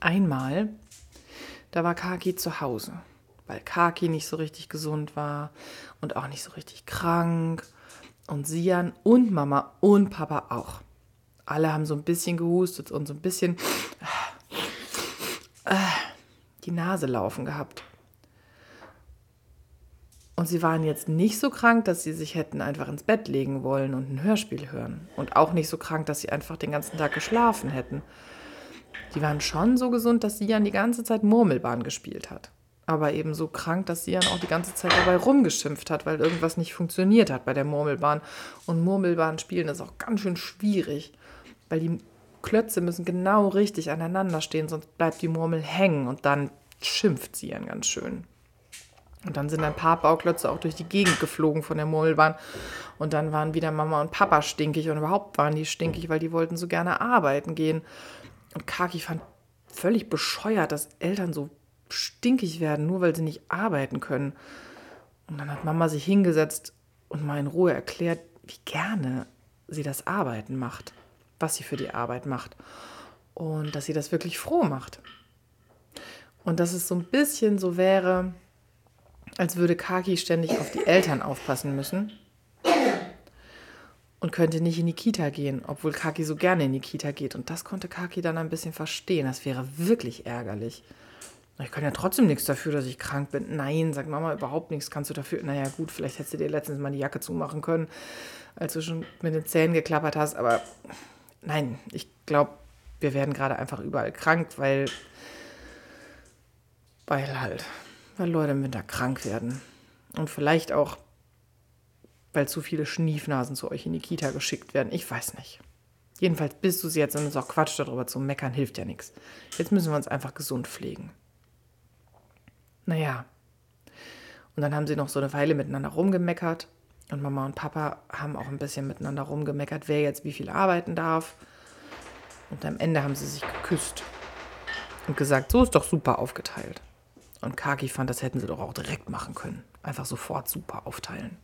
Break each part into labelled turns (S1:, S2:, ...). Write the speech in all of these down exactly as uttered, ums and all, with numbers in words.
S1: Einmal, da war Kaki zu Hause, weil Kaki nicht so richtig gesund war und auch nicht so richtig krank und Sian und Mama und Papa auch. Alle haben so ein bisschen gehustet und so ein bisschen äh, die Nase laufen gehabt. Und sie waren jetzt nicht so krank, dass sie sich hätten einfach ins Bett legen wollen und ein Hörspiel hören. Und auch nicht so krank, dass sie einfach den ganzen Tag geschlafen hätten. Die waren schon so gesund, dass Sian die ganze Zeit Murmelbahn gespielt hat. Aber eben so krank, dass Sian auch die ganze Zeit dabei rumgeschimpft hat, weil irgendwas nicht funktioniert hat bei der Murmelbahn. Und Murmelbahn spielen ist auch ganz schön schwierig, weil die Klötze müssen genau richtig aneinander stehen, sonst bleibt die Murmel hängen und dann schimpft Sian ganz schön. Und dann sind ein paar Bauklötze auch durch die Gegend geflogen von der Murmelbahn. Und dann waren wieder Mama und Papa stinkig. Und überhaupt waren die stinkig, weil die wollten so gerne arbeiten gehen. Und Kaki fand völlig bescheuert, dass Eltern so stinkig werden, nur weil sie nicht arbeiten können. Und dann hat Mama sich hingesetzt und mal in Ruhe erklärt, wie gerne sie das Arbeiten macht. Was sie für die Arbeit macht. Und dass sie das wirklich froh macht. Und dass es so ein bisschen so wäre, als würde Kaki ständig auf die Eltern aufpassen müssen und könnte nicht in die Kita gehen, obwohl Kaki so gerne in die Kita geht. Und das konnte Kaki dann ein bisschen verstehen. Das wäre wirklich ärgerlich. Ich kann ja trotzdem nichts dafür, dass ich krank bin. Nein, sagt Mama, überhaupt nichts kannst du dafür. Naja gut, vielleicht hättest du dir letztens mal die Jacke zumachen können, als du schon mit den Zähnen geklappert hast. Aber nein, ich glaube, wir werden gerade einfach überall krank, weil, weil halt... weil Leute im Winter krank werden. Und vielleicht auch, weil zu viele Schniefnasen zu euch in die Kita geschickt werden. Ich weiß nicht. Jedenfalls bist du es jetzt und es ist auch Quatsch, darüber zu meckern, hilft ja nichts. Jetzt müssen wir uns einfach gesund pflegen. Naja. Und dann haben sie noch so eine Weile miteinander rumgemeckert. Und Mama und Papa haben auch ein bisschen miteinander rumgemeckert, wer jetzt wie viel arbeiten darf. Und am Ende haben sie sich geküsst. Und gesagt, so ist doch super aufgeteilt. Und Kaki fand, das hätten sie doch auch direkt machen können. Einfach sofort super aufteilen.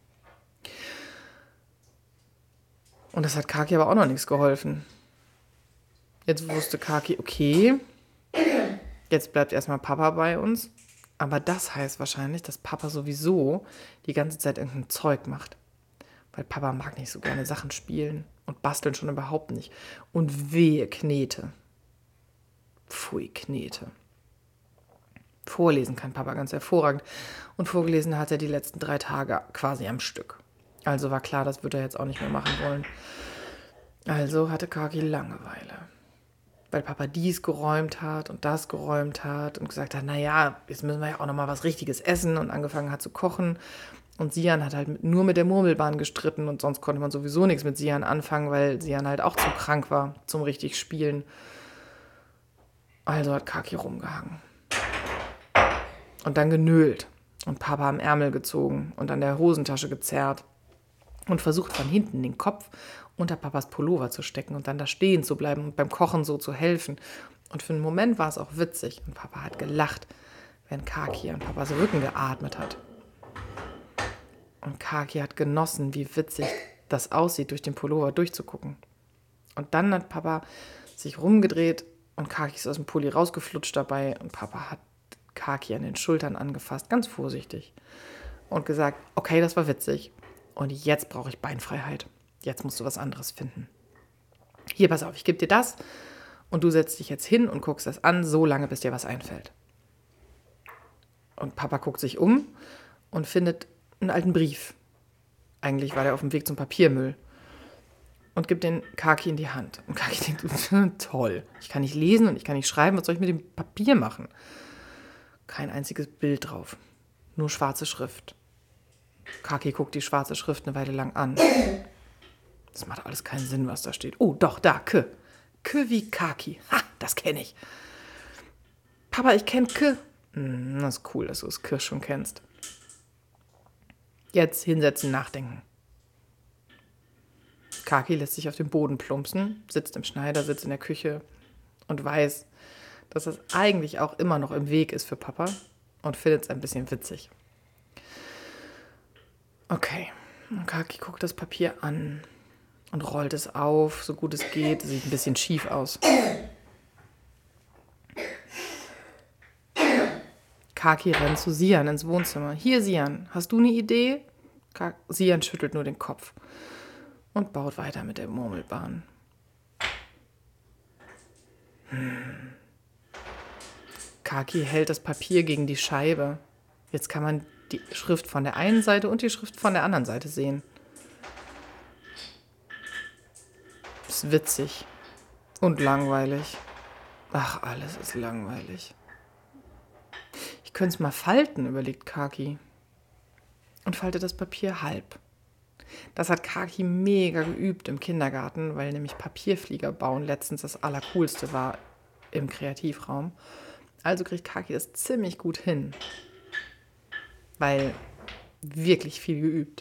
S1: Und das hat Kaki aber auch noch nichts geholfen. Jetzt wusste Kaki, okay, jetzt bleibt erstmal Papa bei uns. Aber das heißt wahrscheinlich, dass Papa sowieso die ganze Zeit irgendein Zeug macht. Weil Papa mag nicht so gerne Sachen spielen und basteln schon überhaupt nicht. Und wehe Knete. Pfui, Knete. Vorlesen kann Papa ganz hervorragend. Und vorgelesen hat er die letzten drei Tage quasi am Stück. Also war klar, das würde er jetzt auch nicht mehr machen wollen. Also hatte Kaki Langeweile. Weil Papa dies geräumt hat und das geräumt hat und gesagt hat, naja, jetzt müssen wir ja auch noch mal was Richtiges essen und angefangen hat zu kochen. Und Sian hat halt nur mit der Murmelbahn gestritten und sonst konnte man sowieso nichts mit Sian anfangen, weil Sian halt auch zu krank war zum richtig Spielen. Also hat Kaki rumgehangen. Und dann genölt und Papa am Ärmel gezogen und an der Hosentasche gezerrt und versucht von hinten den Kopf unter Papas Pullover zu stecken und dann da stehen zu bleiben und beim Kochen so zu helfen. Und für einen Moment war es auch witzig und Papa hat gelacht, wenn Kaki an Papas Rücken geatmet hat. Und Kaki hat genossen, wie witzig das aussieht, durch den Pullover durchzugucken. Und dann hat Papa sich rumgedreht und Kaki ist aus dem Pulli rausgeflutscht dabei und Papa hat Kaki an den Schultern angefasst, ganz vorsichtig. Und gesagt, okay, das war witzig. Und jetzt brauche ich Beinfreiheit. Jetzt musst du was anderes finden. Hier, pass auf, ich gebe dir das. Und du setzt dich jetzt hin und guckst das an, so lange, bis dir was einfällt. Und Papa guckt sich um und findet einen alten Brief. Eigentlich war der auf dem Weg zum Papiermüll. Und gibt den Kaki in die Hand. Und Kaki denkt, toll, ich kann nicht lesen und ich kann nicht schreiben, was soll ich mit dem Papier machen? Kein einziges Bild drauf. Nur schwarze Schrift. Kaki guckt die schwarze Schrift eine Weile lang an. Das macht alles keinen Sinn, was da steht. Oh, doch, da, K. K wie Kaki. Ha, das kenne ich. Papa, ich kenne K. Hm, das ist cool, dass du das K schon kennst. Jetzt hinsetzen, nachdenken. Kaki lässt sich auf den Boden plumpsen, sitzt im Schneidersitz in der Küche und weiß, dass das eigentlich auch immer noch im Weg ist für Papa und findet es ein bisschen witzig. Okay, und Kaki guckt das Papier an und rollt es auf, so gut es geht. Sieht ein bisschen schief aus. Kaki rennt zu Sian ins Wohnzimmer. Hier, Sian, hast du eine Idee? Ka- Sian schüttelt nur den Kopf und baut weiter mit der Murmelbahn. Hm. Kaki hält das Papier gegen die Scheibe. Jetzt kann man die Schrift von der einen Seite und die Schrift von der anderen Seite sehen. Ist witzig und langweilig. Ach, alles ist langweilig. Ich könnte es mal falten, überlegt Kaki. Und faltet das Papier halb. Das hat Kaki mega geübt im Kindergarten, weil nämlich Papierflieger bauen letztens das Allercoolste war im Kreativraum. Also kriegt Kaki das ziemlich gut hin. Weil wirklich viel geübt.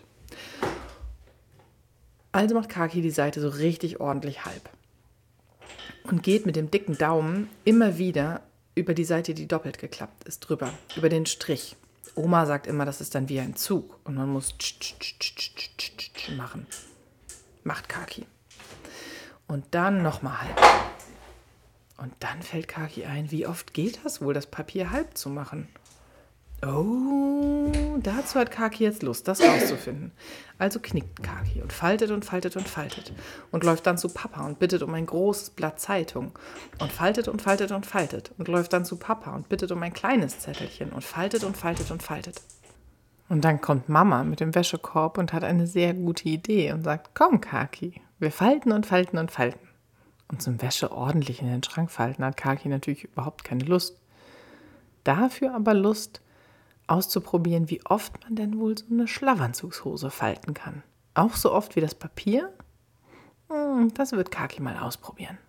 S1: Also macht Kaki die Seite so richtig ordentlich halb. Und geht mit dem dicken Daumen immer wieder über die Seite, die doppelt geklappt ist, drüber. Über den Strich. Oma sagt immer, das ist dann wie ein Zug. Und man muss tsch, tsch, tsch, tsch, tsch, tsch, tsch machen. Macht Kaki. Und dann nochmal halb. Und dann fällt Kaki ein, wie oft geht das wohl, das Papier halb zu machen? Oh, dazu hat Kaki jetzt Lust, das rauszufinden. Also knickt Kaki und faltet und faltet und faltet und läuft dann zu Papa und bittet um ein großes Blatt Zeitung und faltet und faltet und faltet und läuft dann zu Papa und bittet um ein kleines Zettelchen und faltet und faltet und faltet. Und dann kommt Mama mit dem Wäschekorb und hat eine sehr gute Idee und sagt, komm Kaki, wir falten und falten und falten. Und zum Wäsche ordentlich in den Schrank falten hat Kaki natürlich überhaupt keine Lust. Dafür aber Lust, auszuprobieren, wie oft man denn wohl so eine Schlafanzugshose falten kann. Auch so oft wie das Papier? Hm, das wird Kaki mal ausprobieren.